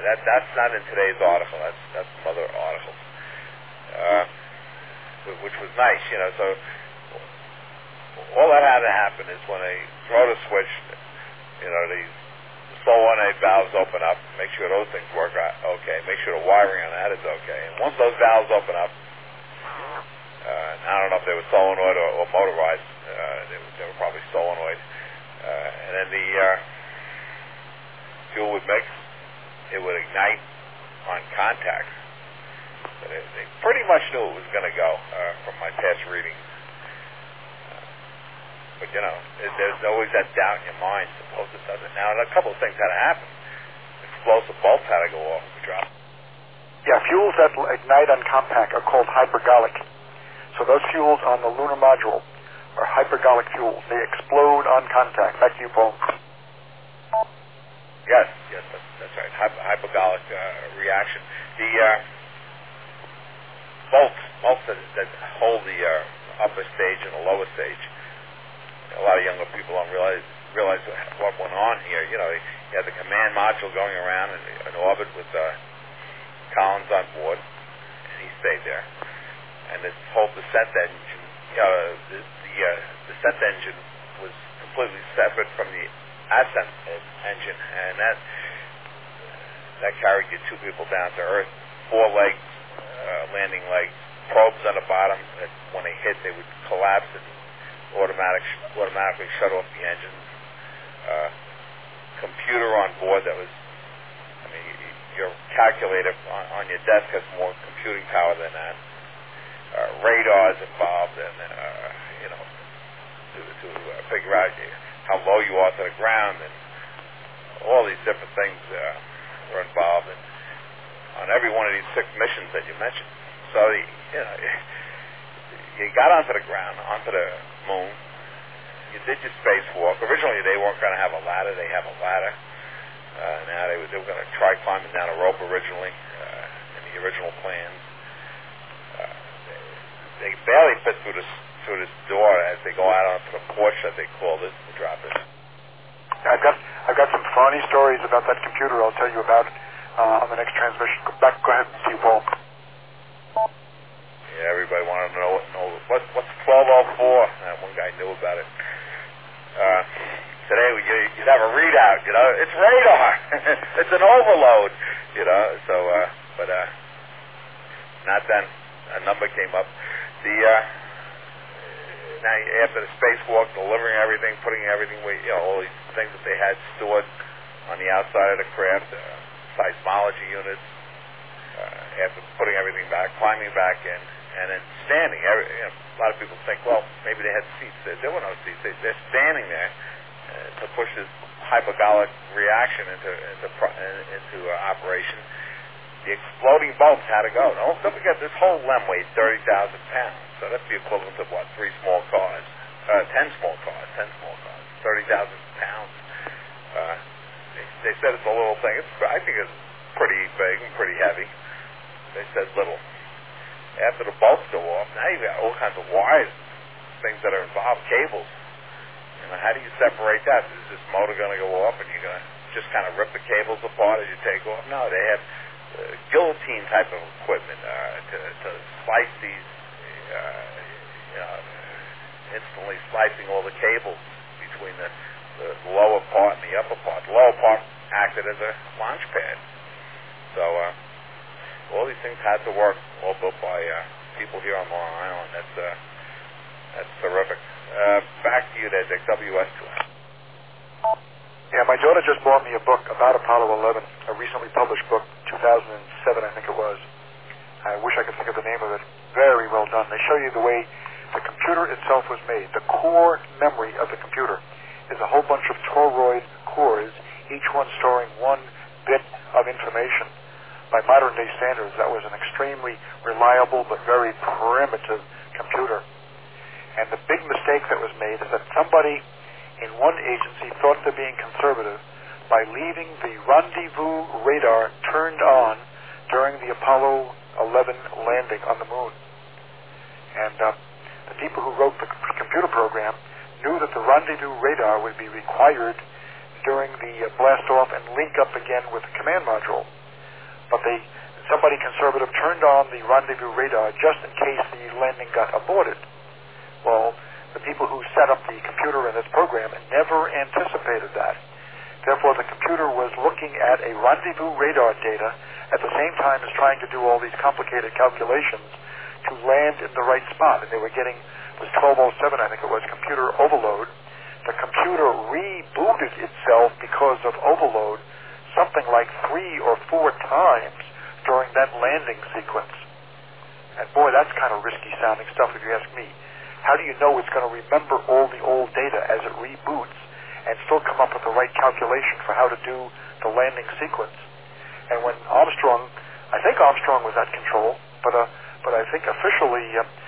That's not in today's article. That's some other articles, which was nice, you know. So all that had to happen is when they throw the switch, you know, these slow 1-8 valves open up. Make sure those things work okay. Make sure the wiring on that is okay. And once those valves open up, I don't know if they were solenoid or motorized. They were probably solenoid. And then the fuel would mix. It would ignite on contact. So they pretty much knew it was going to go from my past readings. But, you know, there's always that doubt in your mind. Suppose it doesn't. Now, a couple of things had to happen. Explosive bolts had to go off and drop. Yeah, fuels that ignite on compact are called hypergolic. So those fuels on the lunar module are hypergolic fuels. They explode on contact. Back to you, Paul. Yes, that's right. Hypergolic reaction. The bolts that hold the upper stage and the lower stage. A lot of younger people don't realize what went on here. You know, you had the command module going around in orbit with Collins on board, and he stayed there. And this whole descent engine, you know, the descent engine was completely separate from the ascent engine, and that carried you two people down to Earth. 4 legs, landing legs, probes on the bottom. That when they hit, they would collapse and automatically shut off the engines. Computer on board that was, I mean, your calculator on your desk has more computing power than that. Radars involved, and you know, to figure out how low you are to the ground, and all these different things were involved on every one of these 6 missions that you mentioned. So you know, you got onto the ground, onto the moon. You did your spacewalk. Originally, they weren't going to have a ladder. They have a ladder. Now they were going to try climbing down a rope originally in the original plans. They barely fit through this door as they go out onto the porch that they called it to drop it. I've got some funny stories about that computer. I'll tell you about it on the next transmission. Go ahead and see you, Paul. Yeah, everybody wanted to know what's 1204. One guy knew about it. Today you'd have a readout. You know, it's radar. It's an overload. You know, so but not then. A number came up. Now after the spacewalk, delivering everything, putting everything, all these things that they had stored on the outside of the craft, seismology units. After putting everything back, climbing back in, and then standing. A lot of people think, well, maybe they had seats. There were no seats. They're standing there to push this hypergolic reaction into operation. The exploding bolts had to go. Don't forget, this whole LEM weighed 30,000 pounds. So that's the equivalent of, 3 small cars? 10 small cars. 30,000 pounds. They said it's a little thing. I think it's pretty big and pretty heavy. They said little. After the bolts go off, now you've got all kinds of wires, things that are involved, cables. You know, how do you separate that? Is this motor going to go off and you're going to just kind of rip the cables apart as you take off? No, they have guillotine type of equipment to slice these, instantly slicing all the cables between the lower part and the upper part. The lower part acted as a launch pad. So all these things had to work, all built by people here on Long Island. That's terrific. Back to you there, Dick, WS2. Yeah, my daughter just bought me a book about Apollo 11, a recently published book, 2007, I think it was. I wish I could think of the name of it. Very well done. They show you the way the computer itself was made. The core memory of the computer is a whole bunch of toroid cores, each one storing 1 bit of information. By modern-day standards, that was an extremely reliable but very primitive computer. And the big mistake that was made is that somebody in one agency thought they're being conservative by leaving the rendezvous radar turned on during the Apollo 11 landing on the moon. And the people who wrote the computer program knew that the rendezvous radar would be required during the blast-off and link up again with the command module. but somebody conservative turned on the rendezvous radar just in case the landing got aborted. Well, the people who set up the computer in this program never anticipated that. Therefore, the computer was looking at a rendezvous radar data at the same time as trying to do all these complicated calculations to land in the right spot. And they were getting, it was 1207, I think it was, computer overload. The computer rebooted itself because of overload something like 3 or 4 times during that landing sequence. And boy, that's kind of risky sounding stuff if you ask me. How do you know it's going to remember all the old data as it reboots and still come up with the right calculation for how to do the landing sequence? And when Armstrong, I think Armstrong was at control, but I think officially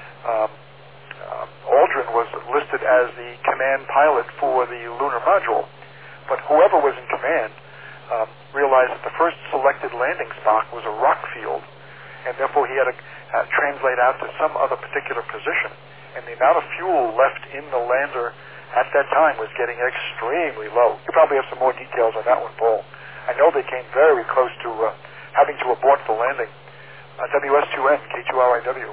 Aldrin was listed as the command pilot for the lunar module. But whoever was in command realized that the first selected landing spot was a rock field, and therefore he had to translate out to some other particular position. And the amount of fuel left in the lander at that time was getting extremely low. You probably have some more details on that one, Paul. I know they came very close to having to abort the landing. WS2N, K2RIW.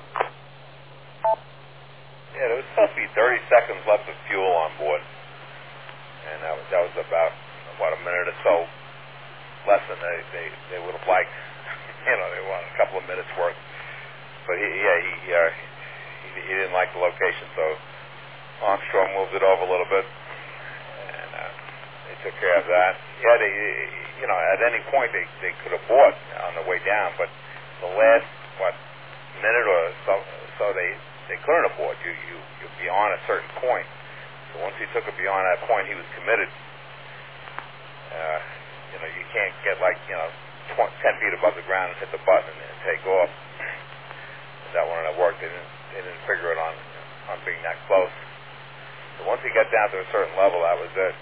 Yeah, there was supposed to be 30 seconds left of fuel on board, and that was about a minute or so less than they would have liked. They wanted a couple of minutes worth. But he didn't like the location, so Armstrong moved it over a little bit, and they took care of that. Yeah, at any point they could abort on the way down, but the last minute or so they couldn't abort. You're beyond a certain point. So once he took it beyond that point, he was committed. You can't get 10 feet above the ground and hit the button and take off. That wouldn't have worked. They didn't figure it on being that close. So once he got down to a certain level, that was it.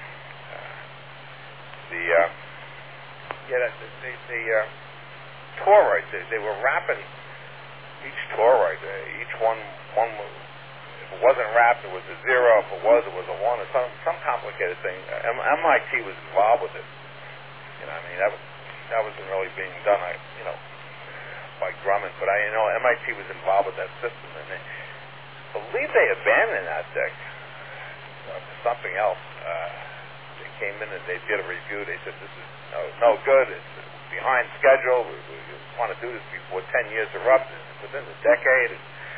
The toroids, they were wrapping each toroid. Each one if it wasn't wrapped, it was a 0. If it was a 1, or some complicated thing. MIT was involved with it. That wasn't really being done, by Grumman, but MIT was involved with that system, and they believe they abandoned that thing for something else. They came in and they did a review. They said, this is no good. It's behind schedule. We want to do this before 10 years are up. Within the decade.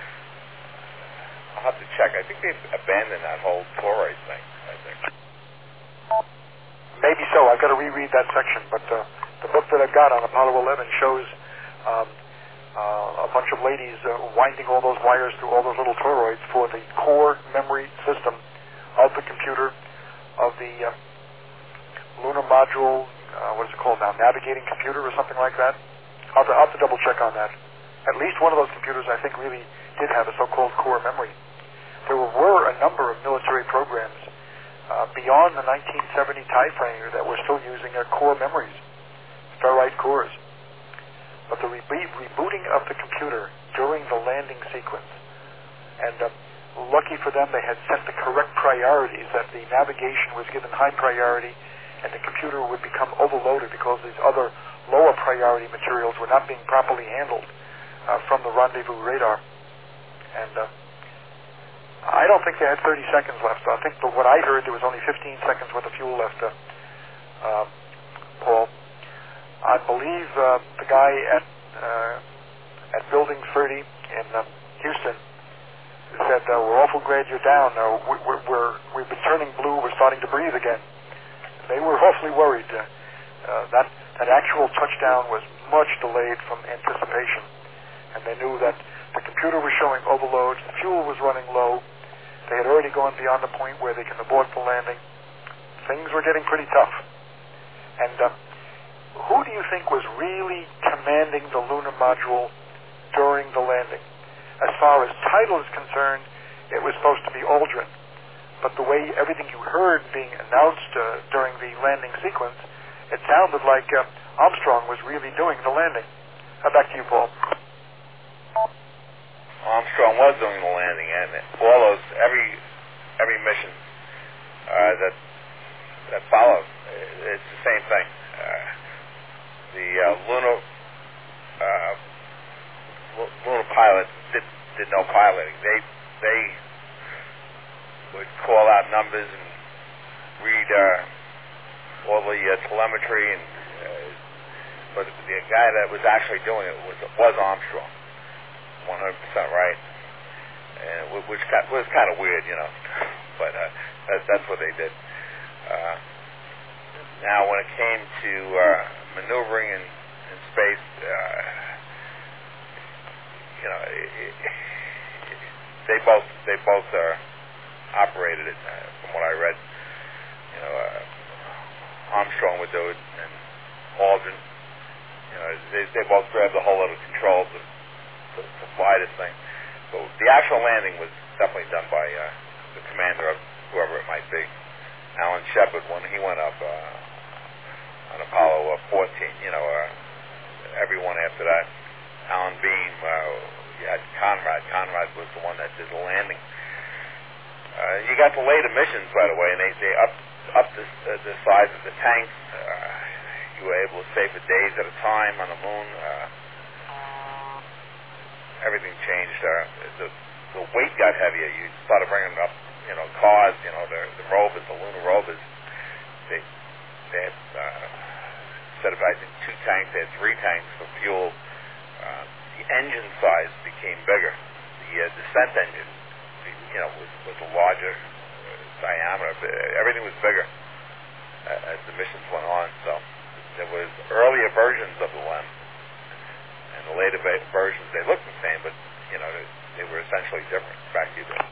I'll have to check. I think they've abandoned that whole toroid thing, I think. Maybe so. I've got to reread that section, but the book that I've got on Apollo 11 shows a bunch of ladies winding all those wires through all those little toroids for the core memory system of the computer, of the lunar module, what is it called now, navigating computer or something like that. I'll have to double check on that. At least one of those computers, I think, really did have a so-called core memory. There were a number of military programs beyond the 1970 time frame that were still using their core memories, ferrite cores. But the rebooting of the computer during the landing sequence, and lucky for them, they had set the correct priorities, that the navigation was given high priority, and the computer would become overloaded because these other lower priority materials were not being properly handled from the rendezvous radar. And I don't think they had 30 seconds left. I think what I heard, there was only 15 seconds worth of fuel left, Paul. I believe the guy at Building 30 in Houston said, we're awful glad you're down. We've been turning blue. We're starting to breathe again. They were awfully worried. That actual touchdown was much delayed from anticipation. And they knew that the computer was showing overload, the fuel was running low, they had already gone beyond the point where they can abort the landing. Things were getting pretty tough. And who do you think was really commanding the lunar module during the landing? As far as title is concerned, it was supposed to be Aldrin. But the way everything you heard being announced during the landing sequence, it sounded like Armstrong was really doing the landing. Back to you, Paul. Armstrong was doing the landing, and all those every mission that followed, it's the same thing. The lunar with no piloting. They would call out numbers and read all the telemetry, and but the guy that was actually doing it was Armstrong, 100% right, and which was kind of weird, but that's what they did. Now, when it came to maneuvering in space, they both operated it. From what I read, Armstrong would do it, and Aldrin. They both grabbed the whole lot of controls to fly this thing. So the actual landing was definitely done by the commander of whoever it might be, Alan Shepard, when he went up on Apollo 14. Everyone after that, Alan Beam. You had Conrad. Conrad was the one that did the landing. You got the later missions, by the way, and they upped the size of the tanks. You were able to stay for days at a time on the moon. Everything changed. The weight got heavier. You started bringing up, cars. The rovers, the lunar rovers. They had instead of, I think, 2 tanks, they had 3 tanks for fuel. The engine size became bigger. The descent engine, was a larger diameter. Everything was bigger as the missions went on. So there was earlier versions of the LEM, and the later versions, they looked the same, but they were essentially different. Back to you, Bill.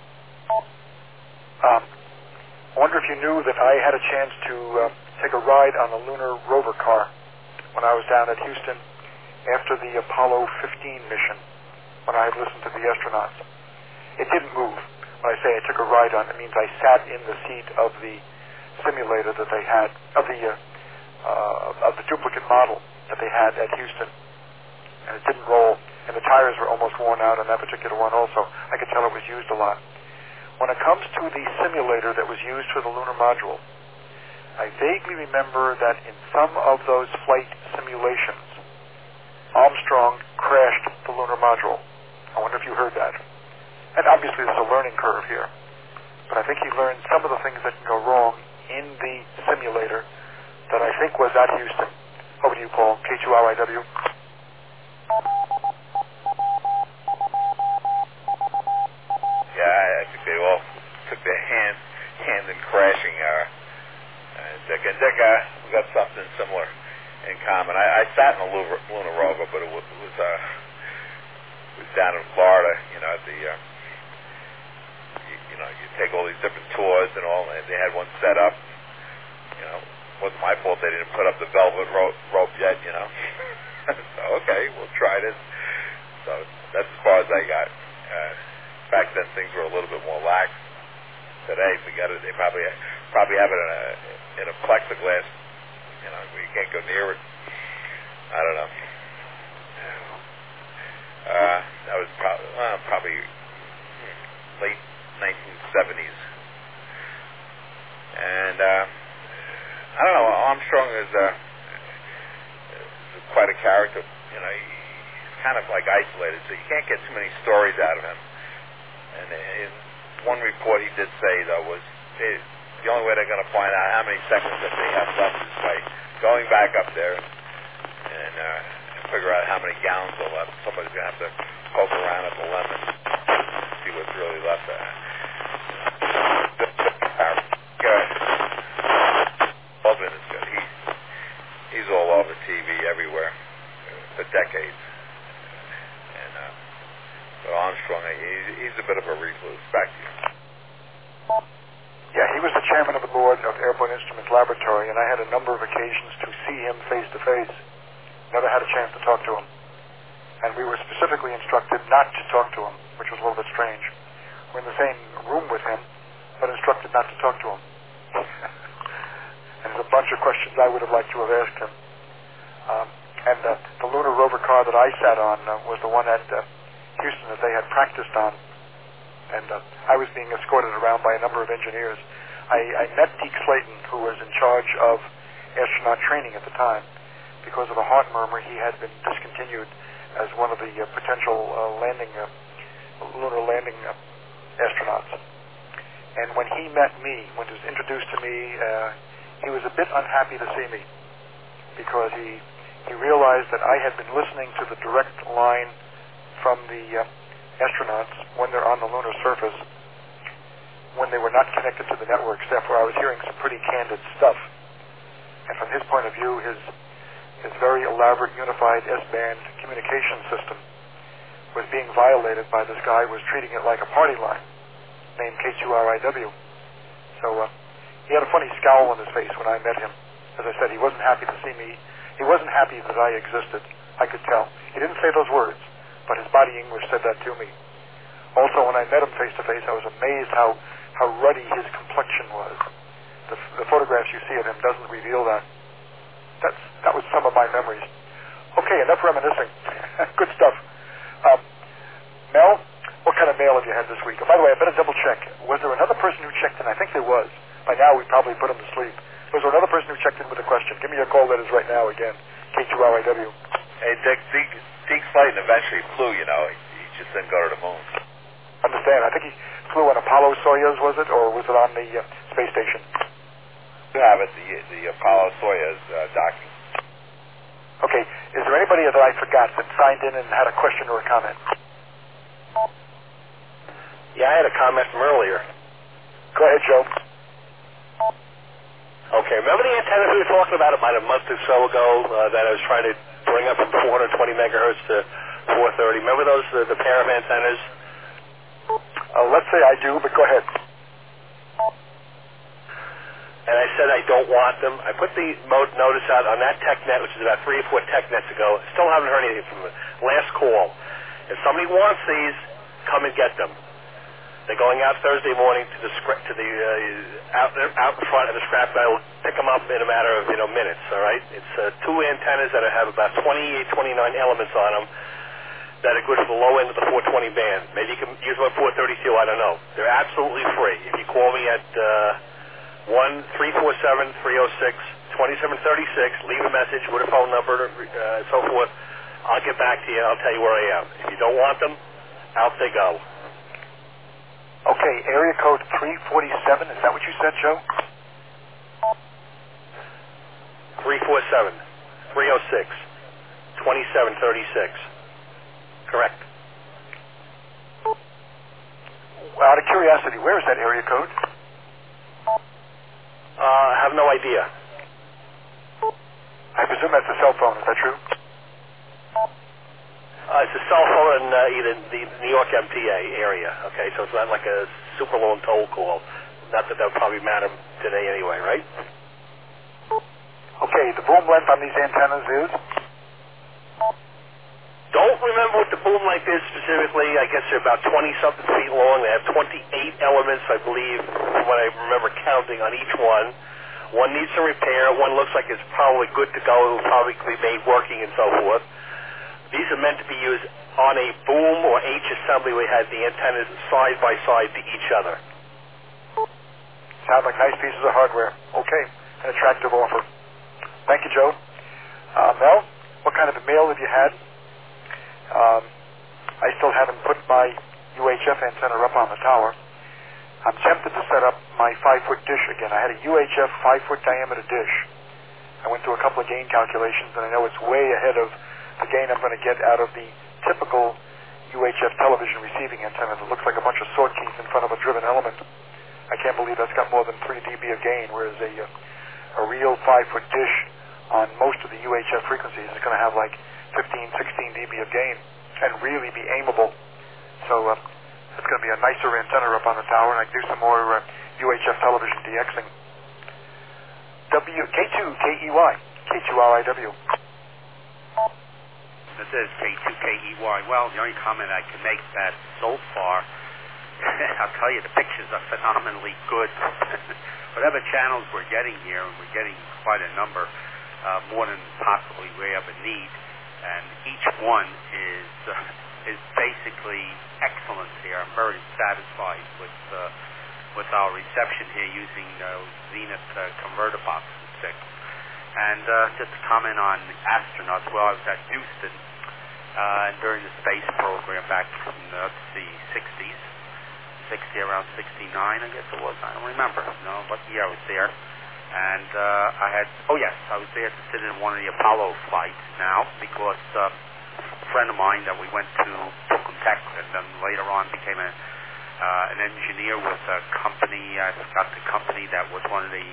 I wonder if you knew that I had a chance to take a ride on the lunar rover car when I was down at Houston after the Apollo 15 mission, when I had listened to the astronauts. It didn't move. When I say I took a ride on, it means I sat in the seat of the simulator that they had, of the duplicate model that they had at Houston, and it didn't roll, and the tires were almost worn out on that particular one also. I could tell it was used a lot. When it comes to the simulator that was used for the lunar module, I vaguely remember that in some of those flight simulations, Armstrong crashed the lunar module. I wonder if you heard that. And obviously there's a learning curve here, but I think he learned some of the things that can go wrong in the simulator that I think was at Houston. Over to you, Paul. K2RIW. Yeah, I think they all took their hand in crashing. Dick and Dick, we got something similar in common. I sat in a lunar rover, but it was down in Florida. At the you take all these different tours and all, and they had one set up. It wasn't my fault they didn't put up the velvet rope yet. So okay, we'll try this. So that's as far as I got. Back then things were a little bit more lax. Today, they probably have it in a plexiglass, where you can't go near it. I don't know. That was probably late 1970s. And I don't know. Armstrong is quite a character. He's kind of like isolated, so you can't get too many stories out of him. And in one report he did say, though, was the only way they're going to find out how many seconds that they have left is by going back up there and figure out how many gallons are left. Somebody's going to have to poke around at the lemon and see what's really left there. Aldrin is good. He's all over TV everywhere for decades. But Armstrong, he's a bit of a recluse. Back to you. Yeah, he was the chairman of the board of Airborne Instruments Laboratory, and I had a number of occasions to see him face to face. Never had a chance to talk to him. And we were specifically instructed not to talk to him, which was a little bit strange. We're in the same room with him, but instructed not to talk to him. And there's a bunch of questions I would have liked to have asked him. And the lunar rover car that I sat on was the one at Houston that they had practiced on, and I was being escorted around by a number of engineers. I met Deke Slayton, who was in charge of astronaut training at the time. Because of a heart murmur, he had been discontinued as one of the potential landing lunar landing astronauts. And when he met me, when he was introduced to me, he was a bit unhappy to see me because he realized that I had been listening to the direct line from the astronauts when they're on the lunar surface, when they were not connected to the networks. Therefore, I was hearing some pretty candid stuff. And from his point of view, his very elaborate unified S-band communication system was being violated by this guy who was treating it like a party line named K2RIW. So he had a funny scowl on his face when I met him. As I said, he wasn't happy to see me. He wasn't happy that I existed. I could tell. He didn't say those words, but his body English said that to me. Also, when I met him face to face, I was amazed how ruddy his complexion was. The photographs you see of him doesn't reveal that. That was some of my memories. Okay, enough reminiscing. Good stuff. Mel, what kind of mail have you had this week? Oh, by the way, I better double check. Was there another person who checked in? I think there was. By now, we probably put him to sleep. Was there another person who checked in with a question? Give me your call letters right now again. K2RIW. Hey, Dick, Zeke Slayton eventually flew, you know. He just didn't go to the moon. Understand. I think he flew on Apollo Soyuz, was it? Or was it on the space station? You have it, the Apollo Soyuz docking. Okay. Is there anybody that I forgot that signed in and had a question or a comment? Yeah, I had a comment from earlier. Go ahead, Joe. Okay, remember the antennas we were talking about a month or so ago that I was trying to bring up from 420 megahertz to 430? Remember those, the pair of antennas? Let's say I do, but go ahead. And I said I don't want them. I put the notice out on that TechNet, which is about 3 or 4 TechNets ago. Still haven't heard anything from them. Last call. If somebody wants these, come and get them. They're going out Thursday morning to the out in front of the scrap metal. Pick them up in a matter of minutes. All right. It's 2 antennas that have about 28, 29 elements on them that are good for the low end of the 420 band. Maybe you can use them at 432. I don't know. They're absolutely free. If you call me at 1-347-306-2736, leave a message with a phone number, so forth. I'll get back to you. I'll tell you where I am. If you don't want them, out they go. Okay, area code 347, is that what you said, Joe? 347-306-2736. Correct. Out of curiosity, where is that area code? I have no idea. I presume that's a cell phone, is that true? It's a cell phone in either the New York MTA area, okay? So it's not like a super long toll call. Not that would probably matter today anyway, right? Okay, the boom length on these antennas is? Don't remember what the boom length is specifically. I guess they're about 20-something feet long. They have 28 elements, I believe, from what I remember counting on each one. One needs some repair. One looks like it's probably good to go. It will probably be made working and so forth. These are meant to be used on a boom or H assembly where you had the antennas side by side to each other. Sound like nice pieces of hardware. Okay, an attractive offer. Thank you, Joe. Mel, what kind of a mail have you had? I still haven't put my UHF antenna up on the tower. I'm tempted to set up my 5-foot dish again. I had a UHF 5-foot diameter dish. I went through a couple of gain calculations, and I know it's way ahead of the gain I'm going to get out of the typical UHF television receiving antenna that looks like a bunch of sword teeth in front of a driven element. I can't believe that's got more than 3 dB of gain, whereas a real 5-foot dish on most of the UHF frequencies is going to have like 15, 16 dB of gain and really be aimable. So it's going to be a nicer antenna up on the tower, and I can do some more UHF television DXing. K2KEY, K2RIW. This is K2KEY. Well, the only comment I can make that so far, I'll tell you, the pictures are phenomenally good. Whatever channels we're getting here, and we're getting quite a number, more than possibly we ever need, and each one is basically excellent here. I'm very satisfied with our reception here using Zenith converter box 6. And just to comment on astronauts, well, I was at Houston and during the space program back in the 60s, around 69, I guess it was. I don't remember, what year I was there. And I was there to sit in one of the Apollo flights now because a friend of mine that we went to Brooklyn Tech and then later on became an engineer with a company. I forgot the company that was one of the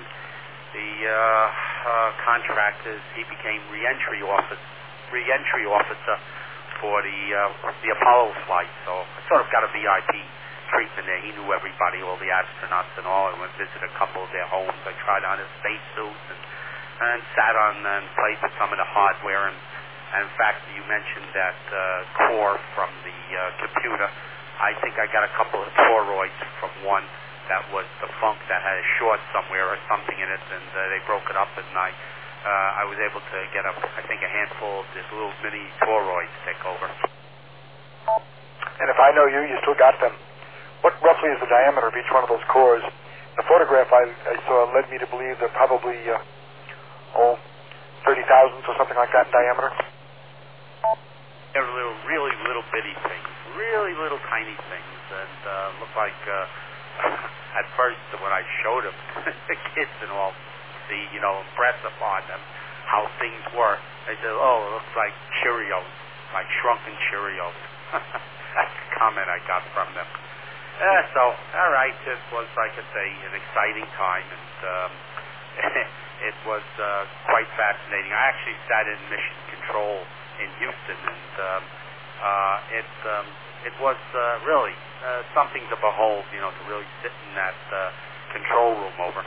contractors. He became re-entry officer for the Apollo flight. So I sort of got a VIP treatment there. He knew everybody, all the astronauts and all. I went to visit a couple of their homes. I tried on his spacesuits and sat on and played with some of the hardware. And in fact, you mentioned that core from the computer. I think I got a couple of toroids from one that was defunct that had a short somewhere or something in it, and they broke it up, and I was able to get a handful of this little mini toroids to take over. And if I know you still got them. What roughly is the diameter of each one of those cores? The photograph I saw led me to believe they're probably 30 thousandths or something like that in diameter. They're really little bitty things, really little tiny things, and look like at first when I showed them the kids and all, impress upon them how things were. They said, "Oh, it looks like Cheerios, like shrunken Cheerios." That's the comment I got from them. So, all right, it was, like I say, an exciting time, and it was quite fascinating. I actually sat in mission control in Houston, and it was really something to behold, to really sit in that control room over.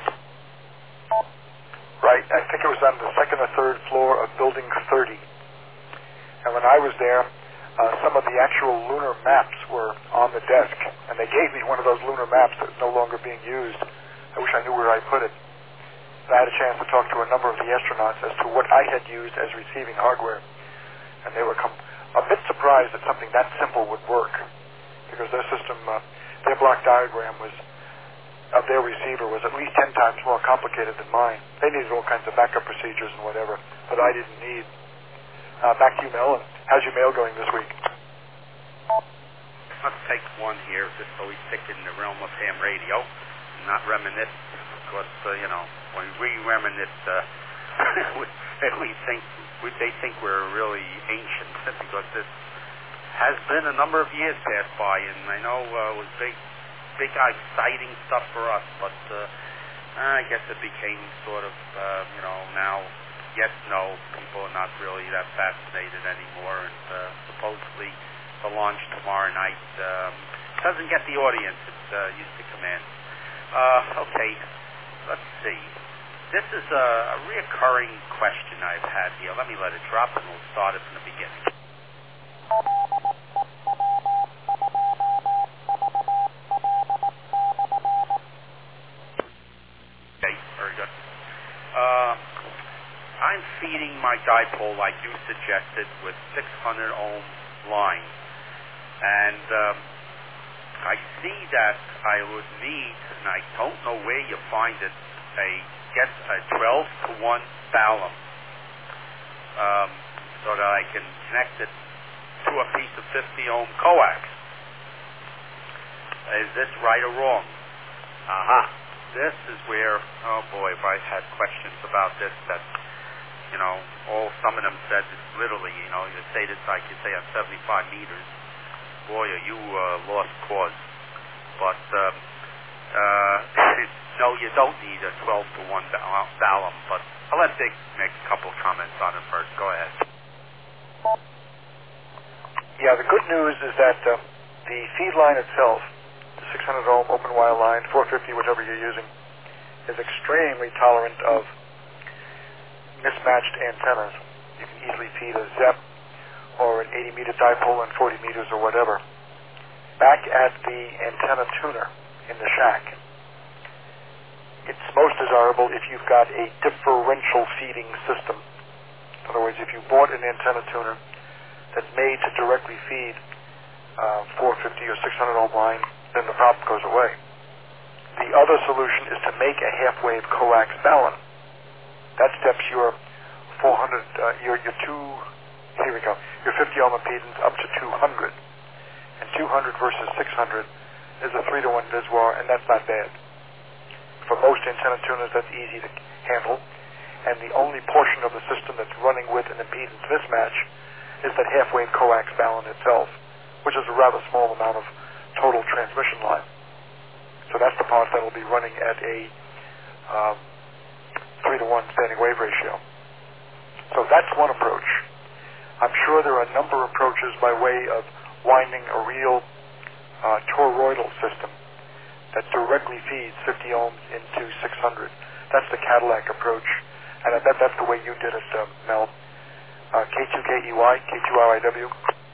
Right, I think it was on the second or third floor of Building 30. And when I was there, some of the actual lunar maps were on the desk, and they gave me one of those lunar maps that was no longer being used. I wish I knew where I put it. I had a chance to talk to a number of the astronauts as to what I had used as receiving hardware, and they were a bit surprised that something that simple would work, because their system, their block diagram of their receiver was at least 10 times more complicated than mine. They needed all kinds of backup procedures and whatever, but I didn't need. Back to you, Mel. How's your mail going this week? Let's take one here, just so we stick in the realm of ham radio, and not reminisce, because, when we reminisce, they think we're really ancient, because this has been a number of years passed by, and I know it was big, exciting stuff for us, but I guess it became sort of, now, yes, no, people are not really that fascinated anymore, and supposedly the launch tomorrow night doesn't get the audience it used to command. Okay, let's see. This is a reoccurring question I've had here. Let it drop, and we'll start it from the beginning. Okay, very good. I'm feeding my dipole, like you suggested, with 600 ohm line, and I see that I would need, and I don't know where you find it, a 12-to-1 balun, so that I can connect it to a piece of 50 ohm coax. Is this right or wrong? This is where, oh boy, if I had questions about this, that, some of them said it's literally, you say this like you say on 75 meters, boy, are you lost cause. But, no, you don't need a 12-to-1 balun, but I'll let Dick make a couple of comments on it first. Go ahead. Yeah, the good news is that the feed line itself, the 600 ohm open wire line, 450, whatever you're using, is extremely tolerant of mismatched antennas. You can easily feed a ZEP or an 80-meter dipole and 40 meters or whatever. Back at the antenna tuner in the shack, it's most desirable if you've got a differential feeding system. In other words, if you bought an antenna tuner that's made to directly feed 450 or 600 ohm line, then the problem goes away. The other solution is to make a half-wave coax balun. That steps your 400, your 50 ohm ohm impedance up to 200. And 200 versus 600 is a 3-to-1 Viswar, and that's not bad. For most antenna tuners, that's easy to handle. And the only portion of the system that's running with an impedance mismatch is that half-wave coax balun itself, which is a rather small amount of total transmission line. So that's the part that will be running at a 3-to-1 standing wave ratio. So that's one approach. I'm sure there are a number of approaches by way of winding a real toroidal system that directly feeds 50 ohms into 600. That's the Cadillac approach, and I bet that's the way you did it, Mel. K2KEY, K2RIW.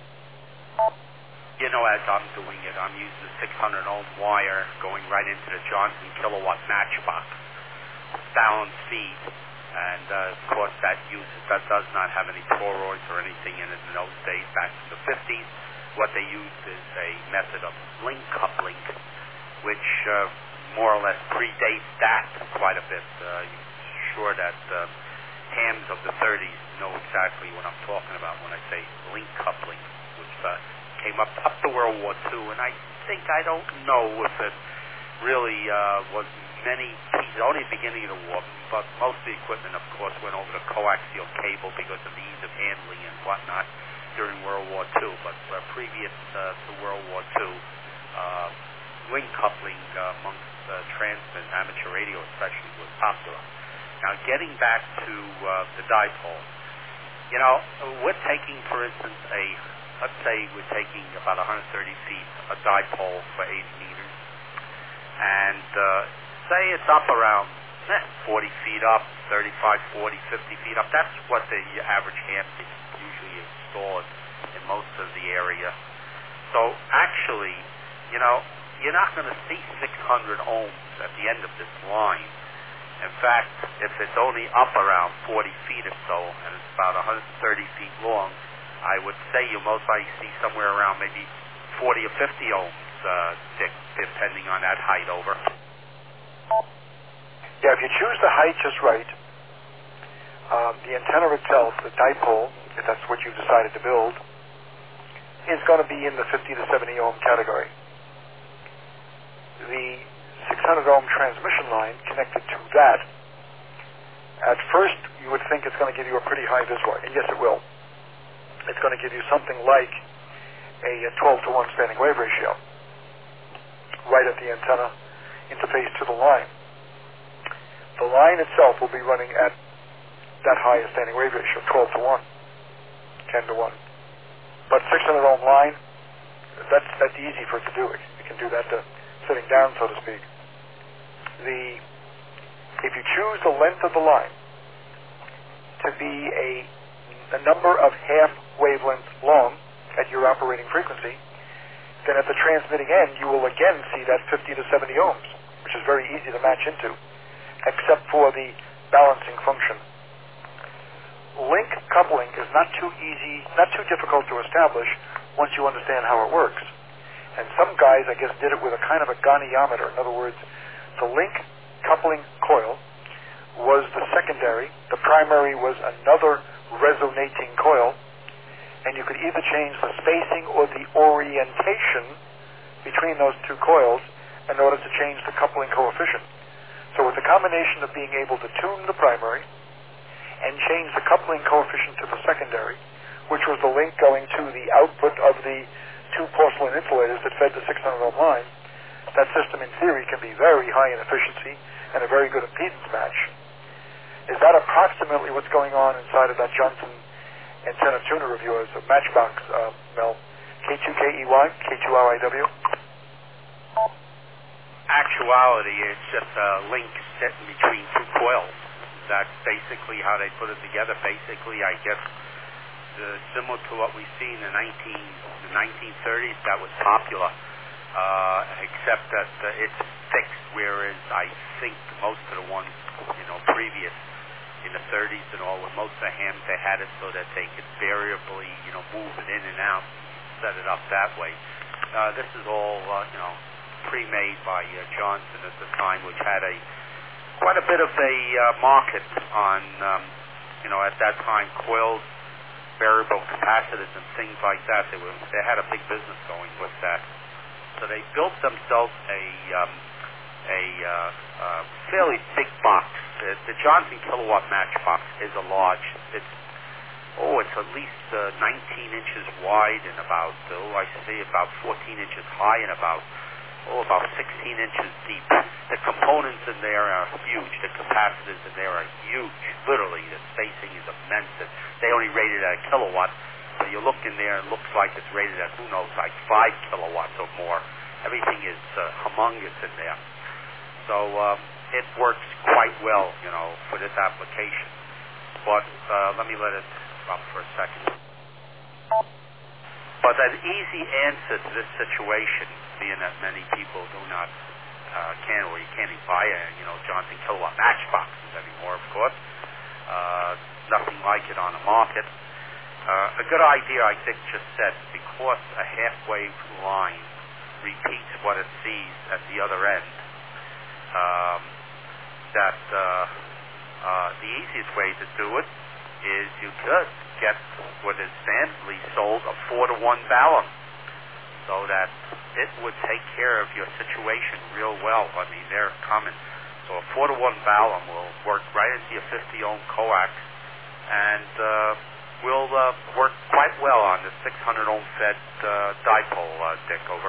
You know, as I'm doing it, I'm using the 600 ohm wire going right into the Johnson kilowatt matchbox, balance feed, and of course that does not have any toroids or anything in it in those days. Back in the 50s, what they used is a method of link coupling, which more or less predates that quite a bit. You're sure that hams of the 30s know exactly what I'm talking about when I say link coupling, which came up to World War II, and I don't know if it really was many pieces, only the beginning of the war, but most of the equipment, of course, went over the coaxial cable because of the ease of handling and whatnot during World War II. But previous to World War II, link coupling amongst transmitters, amateur radio especially, was popular. Now, getting back to the dipole, you know, we're taking, for instance, let's say we're taking about 130 feet, a dipole for 8 meters, and say it's up around 40 feet up, 35, 40, 50 feet up. That's what the average ham is usually installed in most of the area. So actually, you know, you're not going to see 600 ohms at the end of this line. In fact, if it's only up around 40 feet or so, and it's about 130 feet long, I would say you'll most likely see somewhere around maybe 40 or 50 ohms stick, depending on that height over. Yeah, if you choose the height just right, the antenna itself, the dipole, if that's what you've decided to build, is going to be in the 50 to 70 ohm category. The 600 ohm transmission line connected to that, at first you would think it's going to give you a pretty high Viswar, and yes it will. It's going to give you something like a 12 to 1 standing wave ratio right at the antenna interface to the line. The line itself will be running at that high standing wave ratio, 12 to 1, 10 to 1. But 600 ohm line, that's easy for it to do. You can do that sitting down, so to speak. If you choose the length of the line to be a number of half wavelengths long at your operating frequency, then at the transmitting end you will again see that 50 to 70 ohms, which is very easy to match into, except for the balancing function. Link coupling is not too easy, not too difficult to establish once you understand how it works. And some guys, I guess, did it with a kind of a goniometer. In other words, the link coupling coil was the secondary, the primary was another resonating coil, and you could either change the spacing or the orientation between those two coils in order to change the coupling coefficient. So with the combination of being able to tune the primary and change the coupling coefficient to the secondary, which was the link going to the output of the two porcelain insulators that fed the 600 ohm line, that system in theory can be very high in efficiency and a very good impedance match. Is that approximately what's going on inside of that Johnson antenna tuner of yours, a matchbox, Mel? K2KEY, K2RIW? Actuality, it's just a link sitting between two coils. That's basically how they put it together. Basically, I guess, similar to what we see in the 1930s, that was popular, except that it's fixed, whereas I think most of the ones, previous in the 30s and all, with most of the hams, they had it so that they could variably, move it in and out, set it up that way. This is all, pre-made by Johnson at the time, which had quite a bit of a market on, at that time, coils variable capacitors and things like that. They had a big business going with that. So they built themselves a fairly big box. The Johnson kilowatt matchbox is a large. It's at least 19 inches wide and about 14 inches high and about 16 inches deep. The components in there are huge. The capacitors in there are huge. Literally, the spacing is immense. They only rated at a kilowatt, but you look in there and it looks like it's rated at, who knows, like 5 kilowatts or more. Everything is humongous in there. So it works quite well, for this application. But let me let it stop for a second. But an easy answer to this situation, being that many people do not you can't even buy Johnson kilowatt matchboxes anymore, of course. Nothing like it on the market. A good idea, I think, just said, because a half-wave line repeats what it sees at the other end, that the easiest way to do it is you could get what is standardly sold a 4-to-1 balun, so that it would take care of your situation real well. I mean, they're common. So a 4-to-1 balun will work right into your 50-ohm coax and will work quite well on the 600-ohm fed dipole, Dick, over.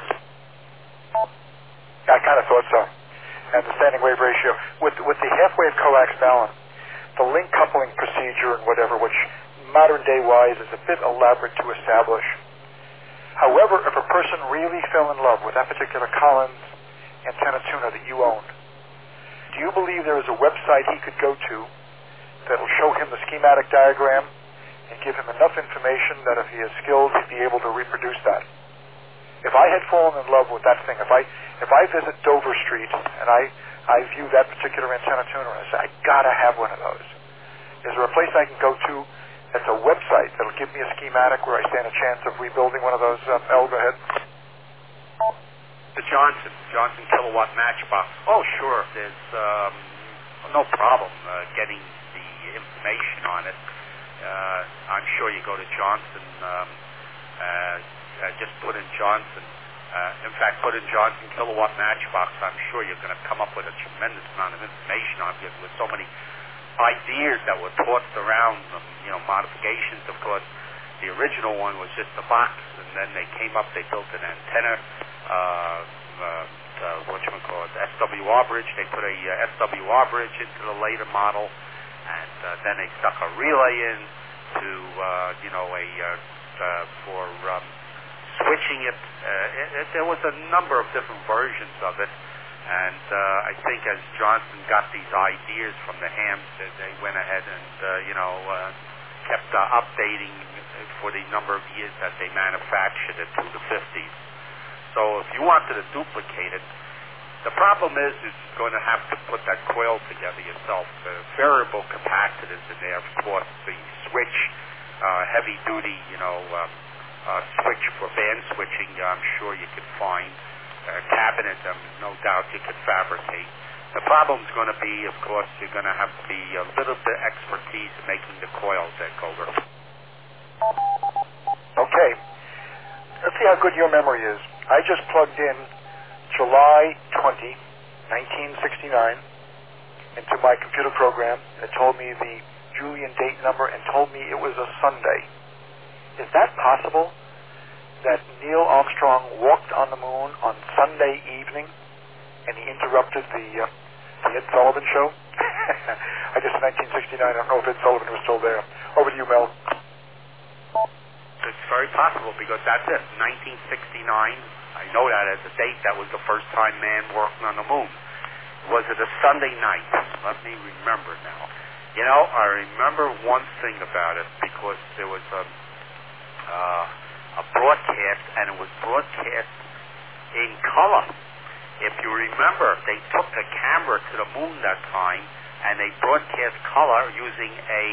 I kind of thought so. And the standing wave ratio. With the half-wave coax balun, the link coupling procedure and whatever, which modern-day-wise is a bit elaborate to establish. However, if a person really fell in love with that particular Collins antenna tuner that you owned, do you believe there is a website he could go to that will show him the schematic diagram and give him enough information that if he is skilled, he'd be able to reproduce that? If I had fallen in love with that thing, if I visit Dover Street and I view that particular antenna tuner and I say, I gotta have one of those, is there a place I can go to that's a website that'll give me a schematic where I stand a chance of rebuilding one of those? Al, go ahead. The Johnson kilowatt matchbox. Oh, sure. There's no problem getting the information on it. I'm sure you go to Johnson, just put in Johnson. In fact, put in Johnson kilowatt matchbox. I'm sure you're going to come up with a tremendous amount of information on it, with so many ideas that were tossed around, modifications. Of course, the original one was just a box, and then they came up, they built an antenna, SWR bridge. They put a SWR bridge into the later model, and then they stuck a relay in to, for switching it. There was a number of different versions of it. And I think as Johnson got these ideas from the hams, they went ahead and, kept updating for the number of years that they manufactured it through the 50s. So if you wanted to duplicate it, the problem is you're going to have to put that coil together yourself. The variable capacitors in there, of course, the switch, heavy-duty, switch for band switching, I'm sure you could find. Cabinet, no doubt you could fabricate. The problem's going to be, of course, you're going to have to be a little bit expertise in making the coils that go over. Okay. Let's see how good your memory is. I just plugged in July 20, 1969 into my computer program. It told me the Julian date number and told me it was a Sunday. Is that possible? That Neil Armstrong walked on the moon on Sunday evening, and he interrupted the Ed Sullivan show? I guess in 1969, I don't know if Ed Sullivan was still there. Over to you, Mel. It's very possible, because that's it. 1969, I know that as a date. That was the first time man worked on the moon. Was it a Sunday night? Let me remember now. I remember one thing about it, because there was a broadcast, and it was broadcast in color. If you remember, they took the camera to the moon that time, and they broadcast color using a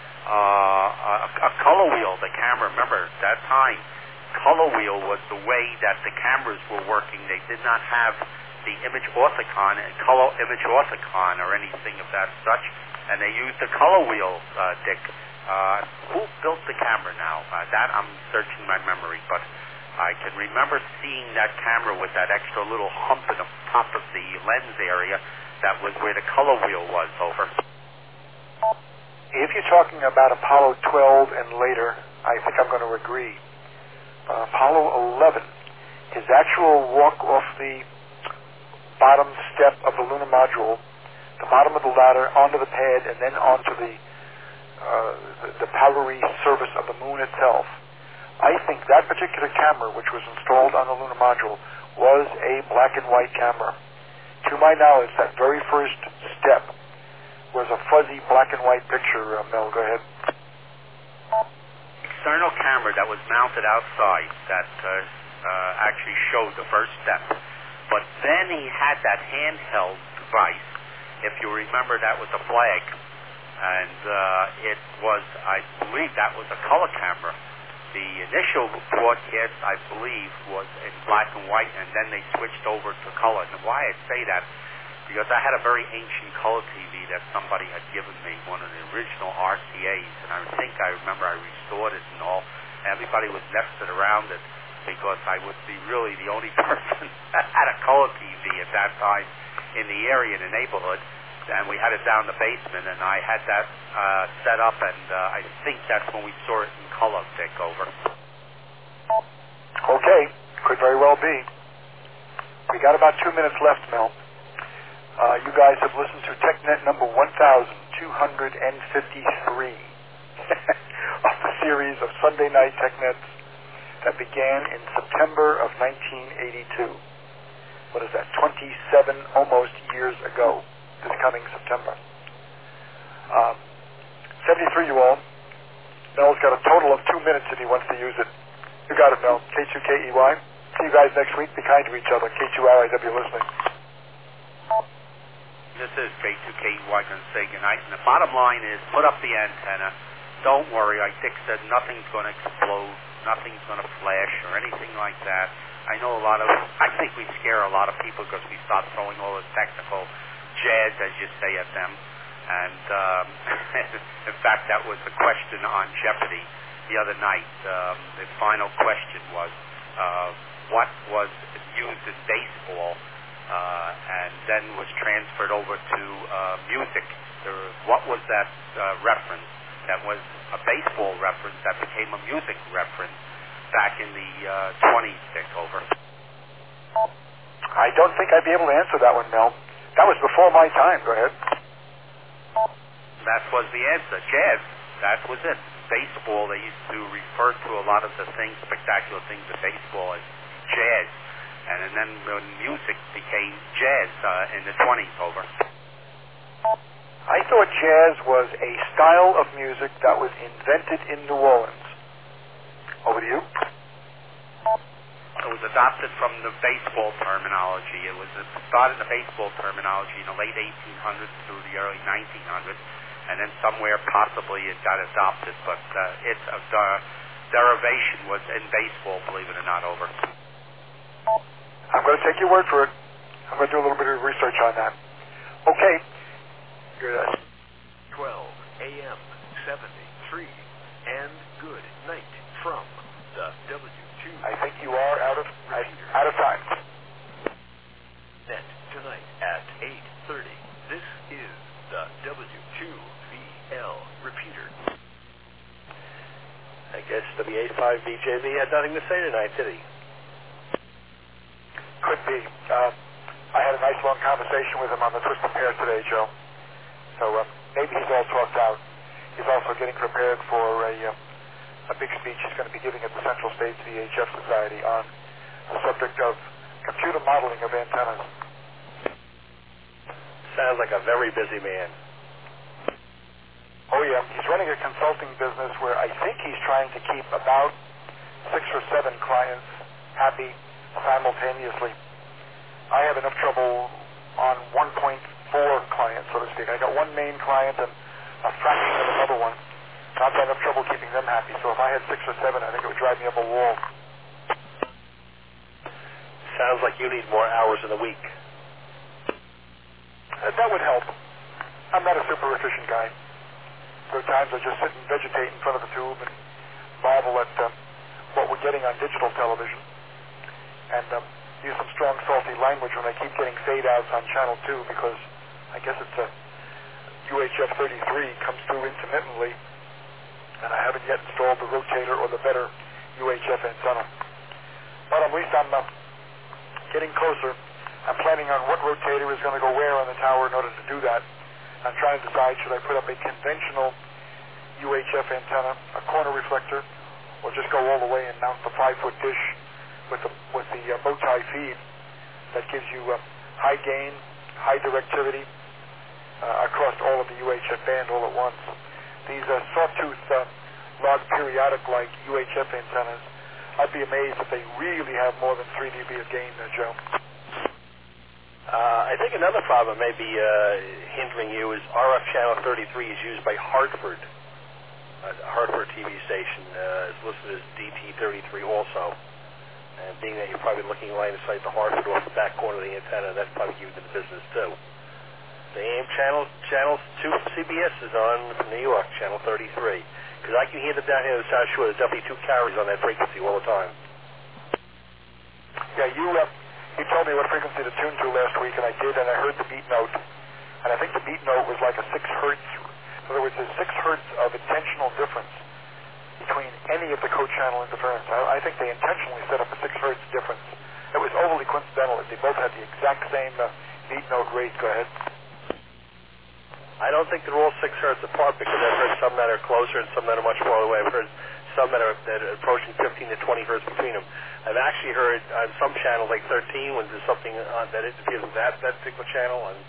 color wheel. The camera, remember, at that time, color wheel was the way that the cameras were working. They did not have the image orthicon and color image orthicon or anything of that such, and they used the color wheel, Dick, Who built the camera now? That I'm searching my memory, but I can remember seeing that camera with that extra little hump in the top of the lens area. That was where the color wheel was. Over. If you're talking about Apollo 12 and later, I think I'm going to agree. Apollo 11, his actual walk off the bottom step of the lunar module, the bottom of the ladder, onto the pad, and then onto the powdery surface of the moon itself. I think that particular camera, which was installed on the lunar module, was a black and white camera. To my knowledge, that very first step was a fuzzy black and white picture. Mel, go ahead. External camera that was mounted outside that actually showed the first step. But then he had that handheld device. If you remember, that was a flag. And it was, I believe, that was a color camera. The initial broadcast, I believe, was in black and white, and then they switched over to color. And why I say that, because I had a very ancient color TV that somebody had given me, one of the original RCAs, and I think I remember I restored it and all. Everybody was nested around it because I would be really the only person that had a color TV at that time in the area, in the neighborhood. And we had it down the basement, and I had that set up, and I think that's when we saw it in color, Dick. Over. Okay, could very well be. We got about 2 minutes left, Mel. You guys have listened to TechNet number 1253 of the series of Sunday night TechNets that began in September of 1982. What is that, 27 almost years ago, this coming September. 73 you all. Mel's got a total of 2 minutes if he wants to use it. You got it, Mel. K2KEY. See you guys next week. Be kind to each other. K2RIW listening. This is K2KEY going to say goodnight. And the bottom line is, put up the antenna. Don't worry. Like Dick said, nothing's going to explode. Nothing's going to flash or anything like that. I know I think we scare a lot of people because we start throwing all this technical jazz, as you say, at them. And in fact, that was the question on Jeopardy the other night. The final question was, what was used in baseball and then was transferred over to music? What was that reference that was a baseball reference that became a music reference back in the 20s, Dick? Over. I don't think I'd be able to answer that one, Mel. That was before my time. Go ahead. That was the answer. Jazz. That was it. Baseball, they used to refer to a lot of the things, spectacular things in baseball as jazz. And then when music became jazz in the 20s. Over. I thought jazz was a style of music that was invented in New Orleans. Over to you. It was adopted from the baseball terminology. It was started in the baseball terminology in the late 1800s through the early 1900s, and then somewhere possibly it got adopted, but its derivation was in baseball, believe it or not. Over. I'm going to take your word for it. I'm going to do a little bit of research on that. Okay. You're 12 a.m. 73, and good night from the W2. I think you are out of time. Net tonight at 8:30. This is the W2VL repeater. I guess WA5VJV had nothing to say tonight, did he? Could be. I had a nice long conversation with him on the Twist and Pair today, Joe. So maybe he's all talked out. He's also getting prepared for a big speech he's going to be giving at the Central States VHF Society on the subject of computer modeling of antennas. Sounds like a very busy man. Oh yeah, he's running a consulting business where I think he's trying to keep about 6 or 7 clients happy simultaneously. I have enough trouble on 1.4 clients, so to speak. I got one main client and a fraction of another one. I've got enough trouble keeping them happy, so if I had 6 or 7, I think it would drive me up a wall. Sounds like you need more hours in the week. That would help. I'm not a super efficient guy. There are times I just sit and vegetate in front of the tube and marvel at what we're getting on digital television, and use some strong, salty language when I keep getting fade-outs on Channel 2, because I guess it's UHF 33 comes through intermittently, and I haven't yet installed the rotator or the better UHF antenna. But at least I'm getting closer. I'm planning on what rotator is going to go where on the tower in order to do that. I'm trying to decide, should I put up a conventional UHF antenna, a corner reflector, or just go all the way and mount the 5-foot dish with the bow tie feed that gives you high gain, high directivity across all of the UHF band all at once. These sawtooth log periodic-like UHF antennas, I'd be amazed if they really have more than 3 dB of gain, Joe. I think another problem may be hindering you is RF channel 33 is used by Hartford TV station. It's listed as DT33 also. And being that you're probably looking line of sight to Hartford off the back corner of the antenna, that's probably you into the business too. The AM channel 2 from CBS is on from New York, channel 33. Because I can hear them down here in the South Shore. There's definitely 2 carriers on that frequency all the time. Yeah, you told me what frequency to tune to last week, and I did, and I heard the beat note. And I think the beat note was like a 6 hertz. In other words, there's 6 hertz of intentional difference between any of the co-channel interference. I think they intentionally set up a 6 hertz difference. It was overly coincidental that they both had the exact same beat note rate. Go ahead. I don't think they're all 6 hertz apart, because I've heard some that are closer and some that are much farther away. I've heard some that are approaching 15 to 20 hertz between them. I've actually heard on some channels, like 13, when there's something on that interferes with that particular channel, on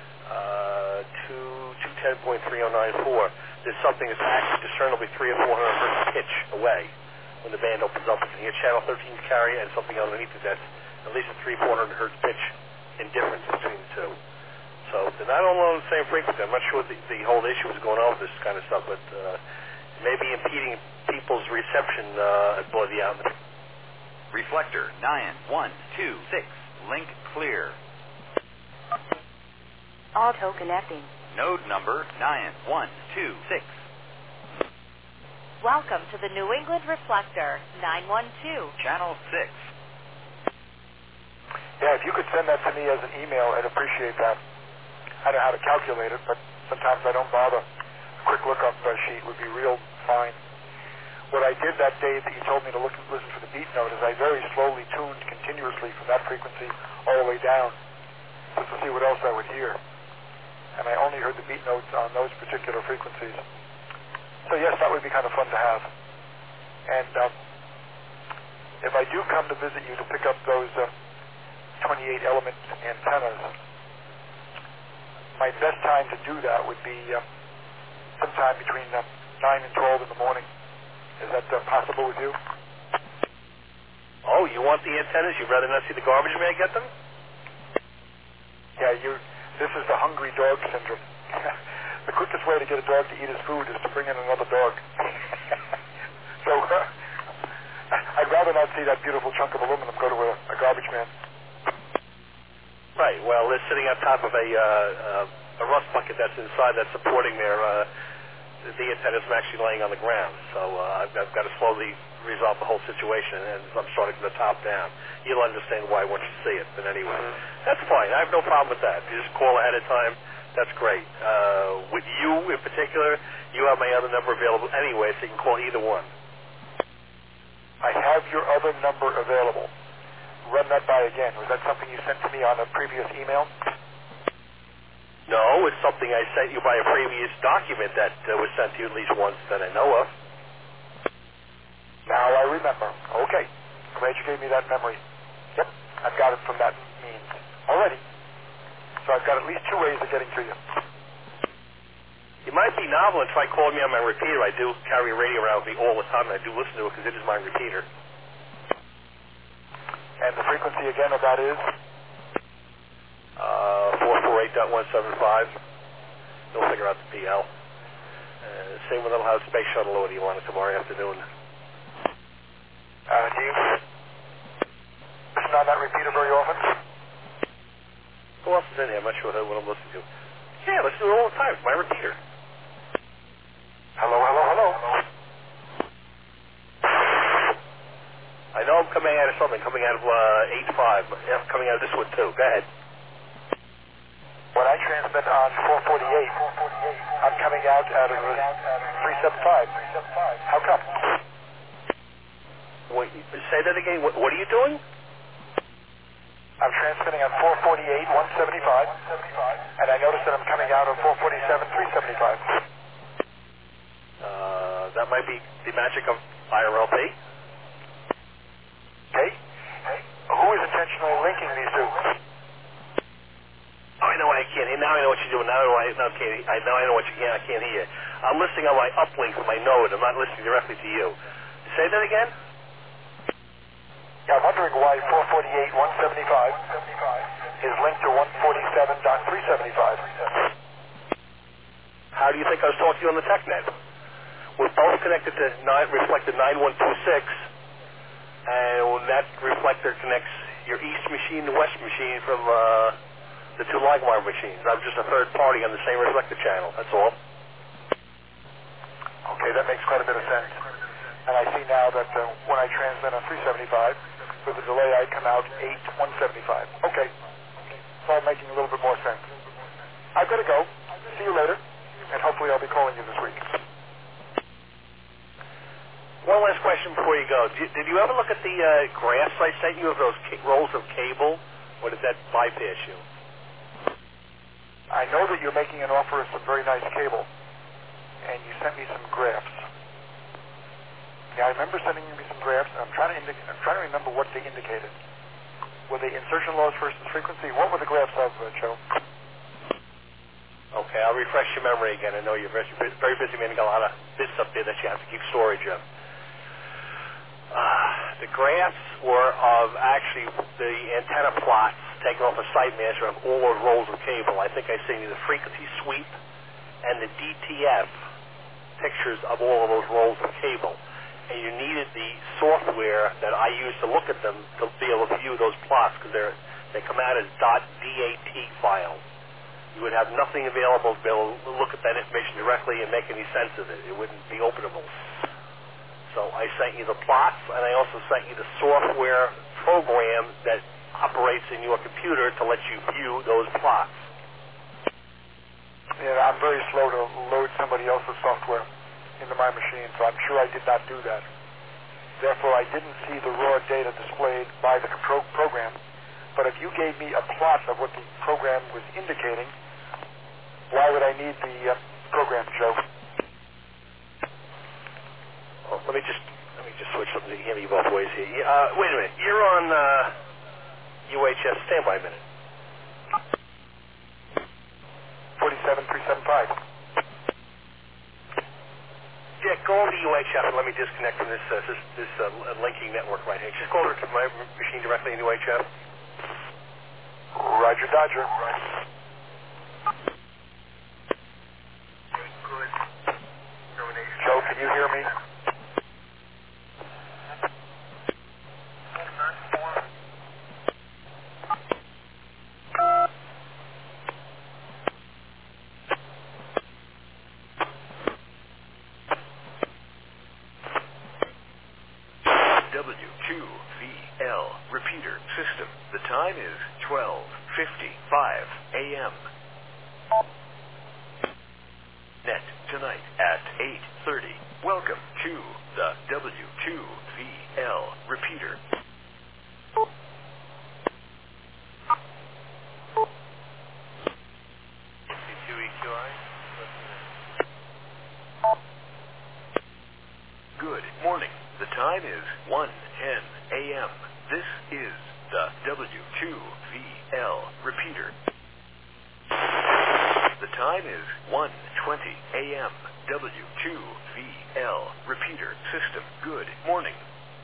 210.3094, there's something that's actually discernibly 300 or 400 hertz pitch away. When the band opens up, you can hear channel 13's carrier and something underneath it that's at least a 300-400 hertz pitch in difference between the two. So they're not all on the same frequency. I'm not sure what the whole issue is going on with this kind of stuff, but maybe impeding people's reception below the outlet. Reflector 9126. Link clear. Auto connecting. Node number 9126. Welcome to the New England Reflector 912. Channel 6. Yeah, if you could send that to me as an email, I'd appreciate that. I don't know how to calculate it, but sometimes I don't bother. A quick lookup sheet would be real fine. What I did that day that you told me to listen for the beat note is I very slowly tuned continuously from that frequency all the way down just to see what else I would hear. And I only heard the beat notes on those particular frequencies. So yes, that would be kind of fun to have. And if I do come to visit you to pick up those 28 element antennas, my best time to do that would be sometime between 9 and 12 in the morning. Is that possible with you? Oh, you want the antennas? You'd rather not see the garbage man get them? Yeah, this is the hungry dog syndrome. The quickest way to get a dog to eat his food is to bring in another dog. So I'd rather not see that beautiful chunk of aluminum go to a garbage man. Right. Well, they're sitting on top of a rust bucket that's inside that's supporting the antennas from actually laying on the ground. So I've got to slowly resolve the whole situation, and I'm starting from the top down. You'll understand why once you see it. But anyway, that's fine. I have no problem with that. You just call ahead of time. That's great. With you in particular, you have my other number available anyway, so you can call either one. I have your other number available. Run that by again. Was that something you sent to me on a previous email? No, it's something I sent you by a previous document that was sent to you at least once that I know of. Now I remember. Okay. Glad you gave me that memory. Yep, I've got it from that means already. So I've got at least 2 ways of getting to you. It might be novel and try calling me on my repeater. I do carry a radio around with me all the time, and I do listen to it because it is my repeater. And the frequency again of that is? 448.175. You'll figure out the PL. Same with Little House Space Shuttle order you want it tomorrow afternoon. Do you listen on that repeater very often? Who else is in here? I'm not sure what I'm listening to. Yeah, I listen to it all the time. It's my repeater. out of something, coming out of 8.5, coming out of this one too. Go ahead. When I transmit on 448, I'm coming out of 375. How come? Wait, say that again. What are you doing? I'm transmitting on 448, 175, and I notice that I'm coming out of 447, 375. That might be the magic of IRLP. Okay? Who is intentionally linking these two? Oh, I know I can't hear. Now I know what you're doing. Now I know what you can't. I can't hear. I'm listening on my uplink from my node. I'm not listening directly to you. Say that again. Yeah, I'm wondering why 448, 175 is linked to 147.375. How do you think I was talking to you on the TechNet? We're both connected to reflector 9126, and when that reflector connects your east machine to west machine from the two LiveWire machines. I'm just a third party on the same reflector channel. That's all. Okay, that makes quite a bit of sense. And I see now that when I transmit on 375, with the delay I come out 175. Okay, it's all making a little bit more sense. I've got to go. See you later, and hopefully I'll be calling you this week. One last question before you go. Did you ever look at the graphs I sent you of those rolls of cable, or did that bypass you? I know that you're making an offer of some very nice cable, and you sent me some graphs. Yeah, I remember sending me some graphs, and I'm trying to remember what they indicated. Were they insertion loss versus frequency? What were the graphs of, Joe? Okay, I'll refresh your memory again. I know you're very busy man. You got a lot of bits up there that you have to keep storage of. The graphs were of actually the antenna plots taken off a SiteMaster of all those rolls of cable. I think I sent you the frequency sweep and the DTF pictures of all of those rolls of cable. And you needed the software that I use to look at them to be able to view those plots because they come out as .dat files. You would have nothing available to be able to look at that information directly and make any sense of it. It wouldn't be openable. So I sent you the plots, and I also sent you the software program that operates in your computer to let you view those plots. Yeah, I'm very slow to load somebody else's software into my machine, so I'm sure I did not do that. Therefore, I didn't see the raw data displayed by the program. But if you gave me a plot of what the program was indicating, why would I need the program, Joe? Well, let me just switch something to hear me both ways here. Wait a minute. You're on UHF. Stand by a minute. 47375. Jack, go over to UHF and let me disconnect from this linking network right here. Just go over to my machine directly in UHF. Roger, Dodger. Joe, can you hear me? W2VL repeater system. The time is 12:55 a.m. Net tonight at 8:30. Welcome to the W2VL repeater. Good morning. The time is 1:10 a.m. This is the W2VL repeater. The time is 1:20 a.m. W2VL repeater system. Good morning.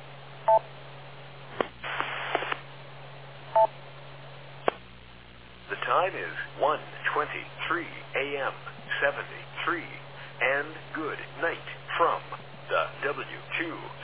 The time is 1:23 a.m. 73 and good night from the W2